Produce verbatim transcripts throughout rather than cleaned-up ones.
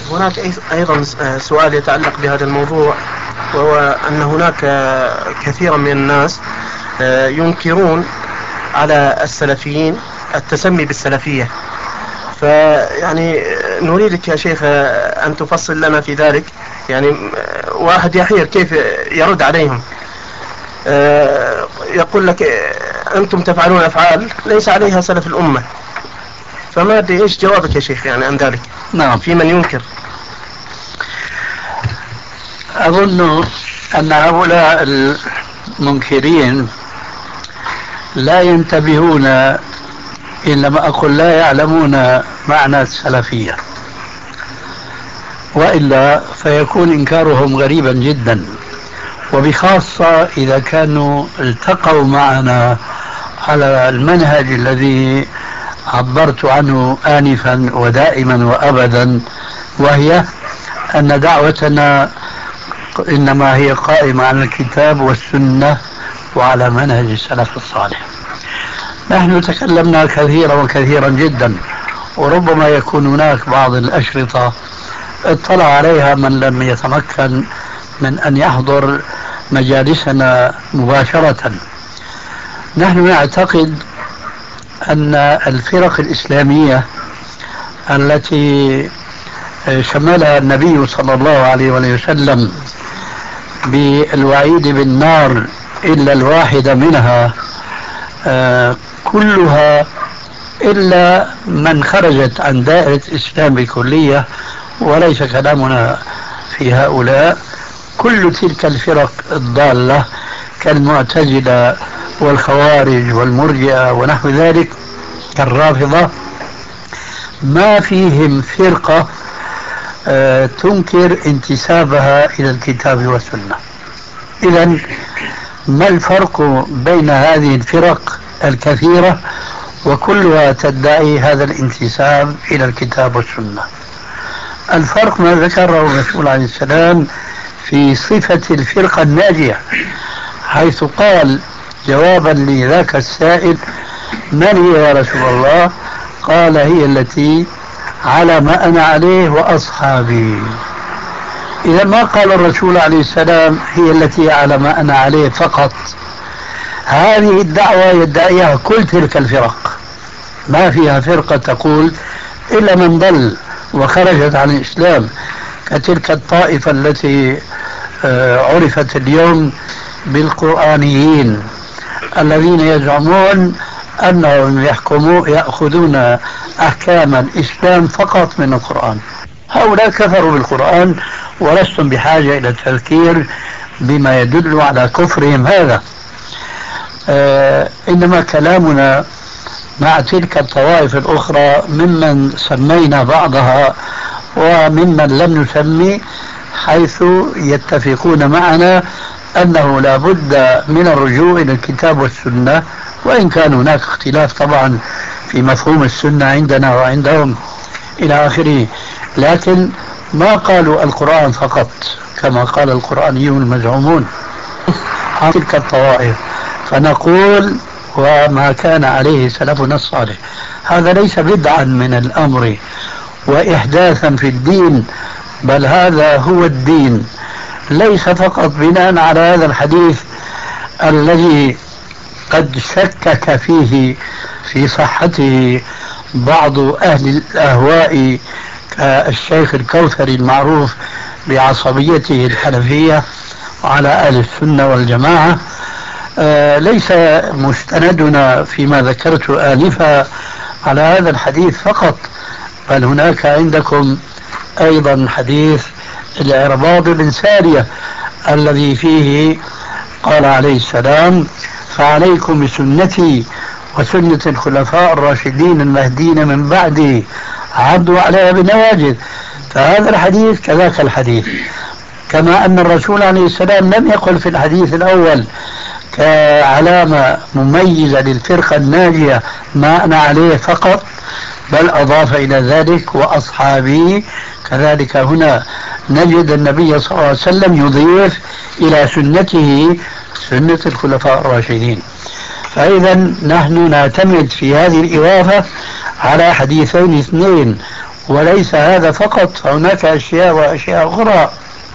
هناك أيضا سؤال يتعلق بهذا الموضوع، وهو أن هناك كثيرا من الناس ينكرون على السلفيين التسمي بالسلفية، فيعني نريدك يا شيخ أن تفصل لنا في ذلك. يعني واحد يحير كيف يرد عليهم، يقول لك أنتم تفعلون أفعال ليس عليها سلف الأمة، فما أدري إيش جوابك يا شيخ يعني عن ذلك؟ نعم، في من ينكر. أظن أن هؤلاء المنكرين لا ينتبهون، إنما أقول لا يعلمون معنى السلفية، وإلا فيكون إنكارهم غريبا جدا، وبخاصة إذا كانوا التقوا معنا على المنهج الذي عبرت عنه آنفا ودائما وأبدا، وهي أن دعوتنا إنما هي قائمة على الكتاب والسنة وعلى منهج السلف الصالح. نحن تكلمنا كثيرا وكثيرا جدا، وربما يكون هناك بعض الأشرطة اطلع عليها من لم يتمكن من أن يحضر مجالسنا مباشرة. نحن نعتقد أن الفرق الإسلامية التي شملها النبي صلى الله عليه وسلم بالوعيد بالنار إلا الواحدة منها كلها إلا من خرجت عن دائرة الإسلام بكلية، وليس كلامنا في هؤلاء، كل تلك الفرق الضالة كالمعتزلة والخوارج والمرجئة ونحو ذلك كالرافضة، ما فيهم فرقة آه تنكر انتسابها إلى الكتاب والسنة. إذن ما الفرق بين هذه الفرق الكثيرة وكلها تدعي هذا الانتساب إلى الكتاب والسنة؟ الفرق ما ذكره الرسول عليه السلام في صفة الفرقة الناجية، حيث قال جوابا لذاك السائل: من هي يا رسول الله؟ قال: هي التي على ما أنا عليه وأصحابي. إذا ما قال الرسول عليه السلام هي التي على ما أنا عليه فقط، هذه الدعوة يدعيها كل تلك الفرق، ما فيها فرقة تقول إلا من ضل وخرجت عن الإسلام، كتلك الطائفة التي عرفت اليوم بالقرآنيين الذين يزعمون أنهم يحكمون يأخذون أحكام الإسلام فقط من القرآن. هؤلاء كفروا بالقرآن ولستم بحاجة إلى التذكير بما يدل على كفرهم هذا. آه إنما كلامنا مع تلك الطوائف الأخرى ممن سمينا بعضها وممن لم نسمي، حيث يتفقون معنا أنه لا بد من الرجوع إلى الكتاب والسنة، وإن كان هناك اختلاف طبعا في مفهوم السنة عندنا وعندهم إلى آخره، لكن ما قالوا القرآن فقط كما قال القرآنيون المزعومون عن تلك الطوائف. فنقول: وما كان عليه سلفنا الصالح. هذا ليس بدعا من الأمر وإحداثا في الدين، بل هذا هو الدين، ليس فقط بناء على هذا الحديث الذي قد شكك فيه في صحته بعض أهل الأهواء كالشيخ الكوثري المعروف بعصبيته الحنفية على أهل السنة والجماعة. آه ليس مستندنا فيما ذكرت آنفا على هذا الحديث فقط، بل هناك عندكم أيضا حديث العرباض بن سارية الذي فيه قال عليه السلام: فعليكم بسنتي وسنة الخلفاء الراشدين المهديين من بعدي عضوا عليها بالنواجذ. فهذا الحديث كذاك الحديث، كما أن الرسول عليه السلام لم يقل في الحديث الأول كعلامة مميزة للفرقة الناجية ما أنا عليه فقط، بل أضاف إلى ذلك وأصحابي. كذلك هنا نجد النبي صلى الله عليه وسلم يضيف إلى سنته سنة الخلفاء الراشدين. فإذا نحن نعتمد في هذه الإضافة على حديثين اثنين، وليس هذا فقط، هناك أشياء وأشياء أخرى،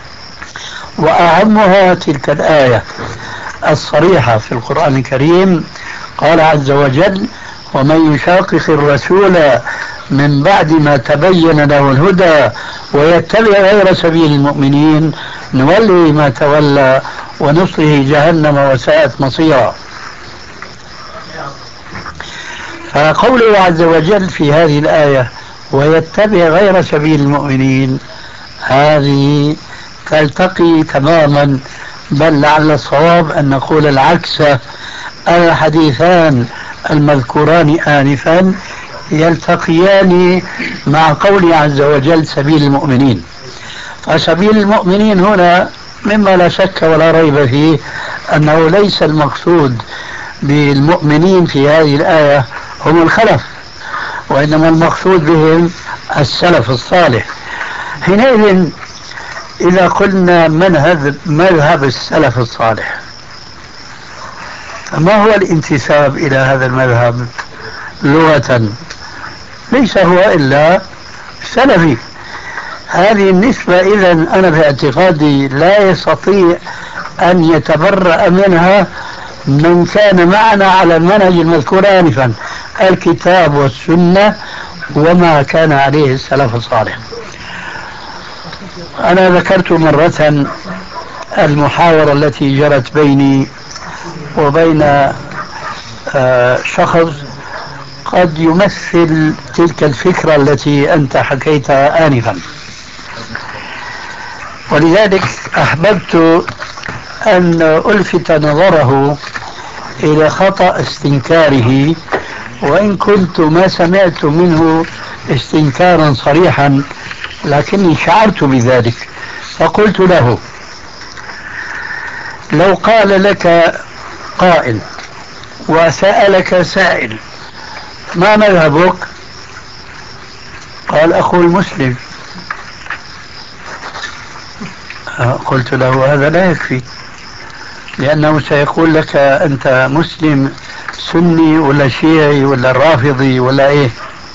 وأهمها تلك الآية الصريحة في القرآن الكريم. قال عز وجل: ومن يشاقق الرسول من بعد ما تبين له الهدى ويتبع غير سبيل المؤمنين نوله ما تولى ونصله جهنم وساءت مصيرا. فقوله عز وجل في هذه الآية ويتبع غير سبيل المؤمنين، هذه تلتقي تماما، بل لعل الصواب أن نقول العكس. الحديثان المذكوران آنفا يلتقيان مع قوله عز وجل سبيل المؤمنين. فسبيل المؤمنين هنا مما لا شك ولا ريب فيه أنه ليس المقصود بالمؤمنين في هذه الآية هم الخلف، وإنما المقصود بهم السلف الصالح. حينئذ إذا قلنا منهج مذهب السلف الصالح، فما هو الانتساب إلى هذا المذهب لغة؟ ليس هو إلا سلفي. هذه النسبة إذن أنا في اعتقادي لا يستطيع أن يتبرأ منها من كان معنا على المنهج المذكور آنفا، الكتاب والسنة وما كان عليه السلف الصالح. أنا ذكرت مرة المحاورة التي جرت بيني وبين شخص قد يمثل تلك الفكرة التي أنت حكيتها آنفا، ولذلك أحببت أن ألفت نظره إلى خطأ استنكاره، وإن كنت ما سمعت منه استنكارا صريحا لكني شعرت بذلك. فقلت له: لو قال لك قائل وسألك سائل ما مذهبك؟ قال: أخو المسلم. قلت له: هذا لا يكفي، لأنه سيقول لك أنت مسلم سني ولا شيعي ولا رافضي ولا إيه.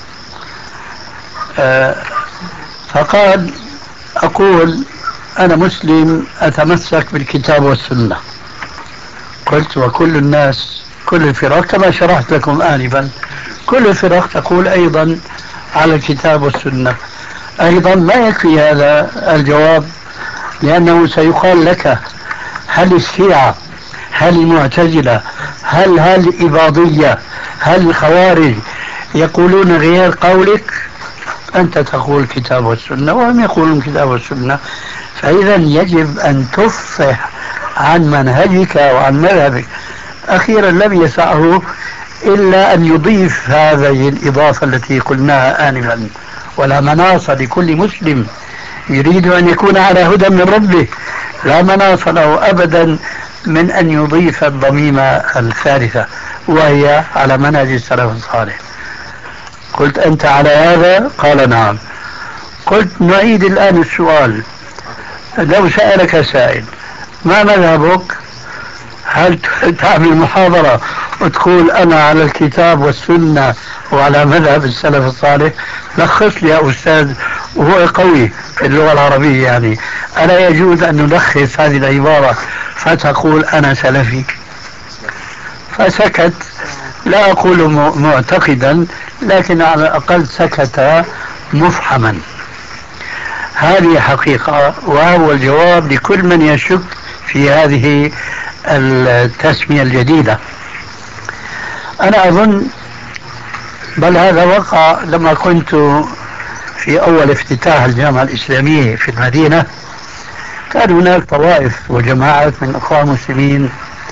آه فقال: أقول أنا مسلم أتمسك بالكتاب والسنة. قلت: وكل الناس كل الفرق كما شرحت لكم آنفا كل الفرق تقول أيضا على الكتاب والسنة. أيضا ما يكفي هذا الجواب، لأنه سيقال لك: هل الشيعة، هل المعتزلة، هل هل الإباضية، هل الخوارج يقولون غير قولك؟ أنت تقول الكتاب والسنة وهم يقولون الكتاب والسنة. فإذا يجب أن تفصح عن منهجك وعن مذهبك. أخيرا لم يسعه إلا أن يضيف هذه الإضافة التي قلناها آنفا: ولا مناص لكل مسلم يريد أن يكون على هدى من ربه، لا مناص له أبدا من أن يضيف الضميمة الثالثة وهي على منهج السلف الصالح. قلت: أنت على هذا؟ قال: نعم. قلت: نعيد الآن السؤال. لو سألك سائل ما مذهبك؟ هل تعمل محاضرة وتقول أنا على الكتاب والسنة وعلى مذهب السلف الصالح؟ لخص لي يا أستاذ، وهو قوي في اللغة العربية يعني، ألا يجوز أن نلخص هذه العبارة فتقول أنا سلفي؟ فسكت، لا أقول معتقدا لكن على الأقل سكت مفحما. هذه حقيقة، وهو الجواب لكل من يشك في هذه التسمية الجديدة. أنا أظن بل هذا وقع لما كنت في أول افتتاح الجامعة الإسلامية في المدينة، كان هناك طوائف وجماعات من أخوان المسلمين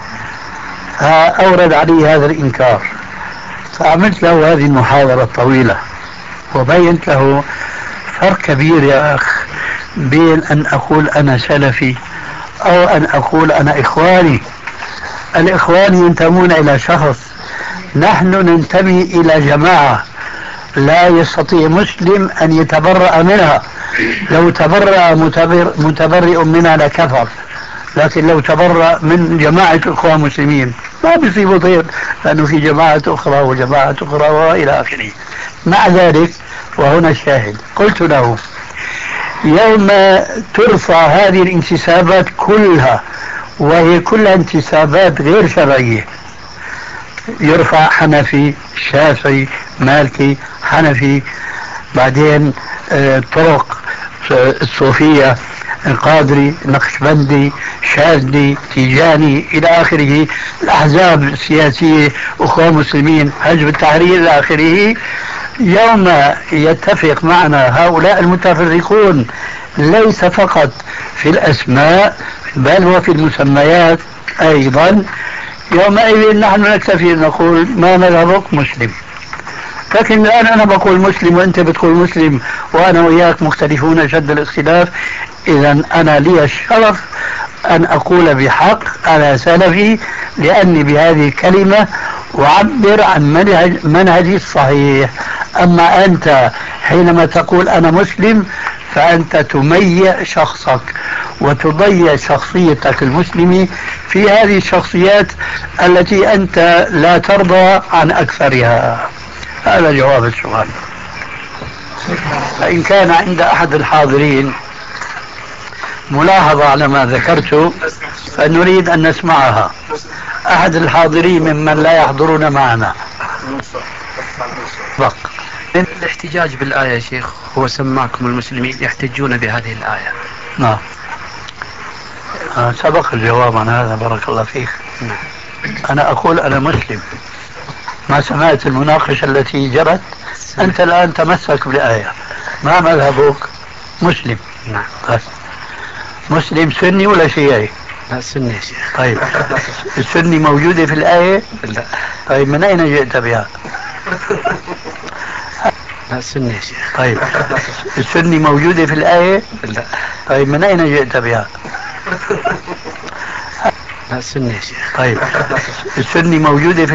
فأورد علي هذا الإنكار، فعملت له هذه المحاضرة الطويلة وبينت له فرق كبير يا أخ بين أن أقول أنا سلفي أو أن أقول أنا إخواني. الإخوان ينتمون إلى شخص، نحن ننتمي إلى جماعة لا يستطيع مسلم أن يتبرأ منها. لو تبرأ متبر متبرئ منها لكفر، لكن لو تبرأ من جماعة إخوان مسلمين ما بيصيبوا طير، لأنه في جماعة أخرى وجماعة أخرى وإلى آخره. مع ذلك وهنا الشاهد. قلت له يوم ترفع هذه الانتسابات كلها وهي كلها انتسابات غير شرعية، يرفع حنفي، شافعي، مالكي، حنفي، بعدين آه طرق الصوفية، القادري، نقشبندي، شاذلي، تيجاني إلى آخره، الأحزاب السياسية، أخوة مسلمين، حزب التحرير إلى آخره. يوم يتفق معنا هؤلاء المتفرقون ليس فقط في الأسماء بل وفي المسميات أيضا، يومئذ نحن نكتفي نقول ما مذهبك؟ مسلم. لكن الآن أنا بقول مسلم وأنت بتقول مسلم وأنا وياك مختلفون شد الاختلاف، إذا أنا لي الشرف أن أقول بحق أنا سلفي، لأني بهذه الكلمة أعبر عن منهج منهجي الصحيح. أما أنت حينما تقول أنا مسلم فأنت تميع شخصك وتضيع شخصيتك المسلمة في هذه الشخصيات التي أنت لا ترضى عن أكثرها. هذا جواب السؤال. فإن كان عند أحد الحاضرين ملاحظة على ما ذكرت فنريد أن نسمعها. أحد الحاضرين ممن لا يحضرون معنا. بق. الاحتجاج بالآية يا شيخ، هو سماكم المسلمين يحتجون بهذه الآية. نعم. آه سبق الجواب عن هذا، بارك الله فيك. أنا أقول أنا مسلم. ما سمعت المناقشة التي جرت؟ أنت الآن تمسك بالآية. ما مذهبك؟ مسلم. نعم. بس. مسلم سني ولا شيعي؟ لا سني يا شيخ. طيب السني موجودة في الآية؟ لا. طيب من أين جئت بها؟ لا سني يا شيخ. طيب السني موجودة في الآية؟ لا. طيب من أين جئت بها؟ لا سني يا شيخ. طيب السني موجودة في